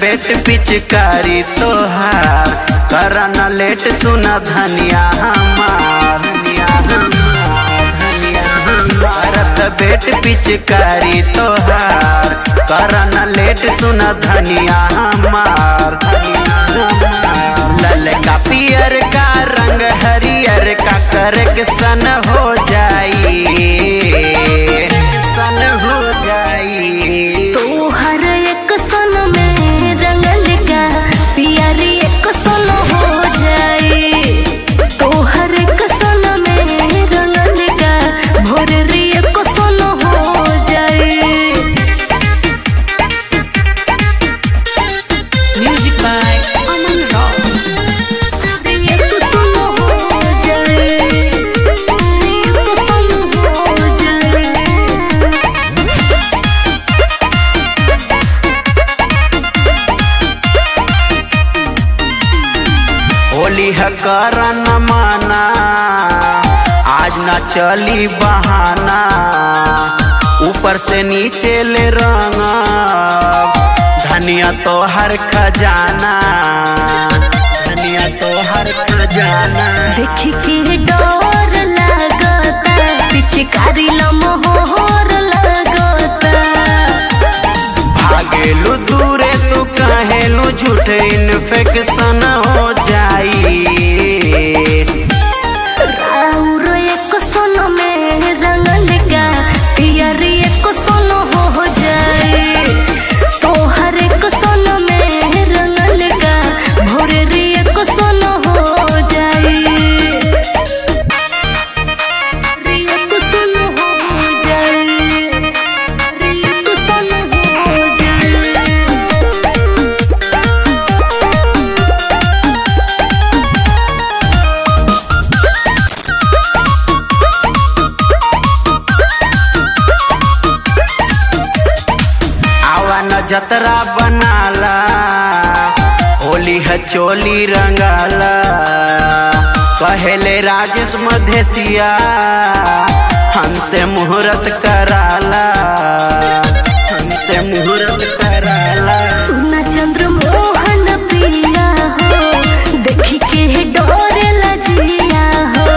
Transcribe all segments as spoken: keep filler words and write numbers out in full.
बेट पिचकारी तोहार करन लेट सुना धनिया हमार करत बेट पिचकारी तोहार करन लेट सुना धनिया हमार ललका पियर का रंग हरियर का करक सन हो जाई सन हो जाई तो हर एक सन में रंगल का पियरी एक सन हो जाई तो हर एक सन में रंगल का भोररी एक सन हो जाई। Music by Aman Rock. एक सन हो जाई एक सन हो जाई। होली है करन माना आज न चली बहाना ऊपर से नीचे ले रंग धनिया तो हर खजाना धनिया तो हर खजाना देख के डर लगता पिचकारी लमहोर लगता भागेलू दूरे तू कहेलू झूठ इन्फेक्शन हो जाई राउर एक सन में रंगल का पियरी एक सन हो जाए तो हर एक सन में रंगल का भोररी एक सन हो जाए एक सन हो जाए एक सन हो जाए। जतरा बनाला होली है चोली रंगाला कहेले राजेश मधेसिया हमसे मुहूर्त कराला हमसे मुहूर्त कराला सुना चंद्र मोहन पिया हो देखी के डोरे लजिया हो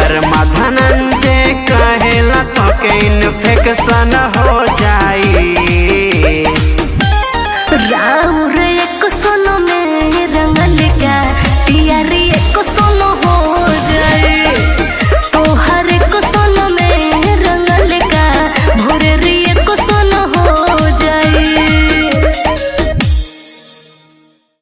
बर्मा धनंजय कहेला तो के इन्फेक्शन हो जाई।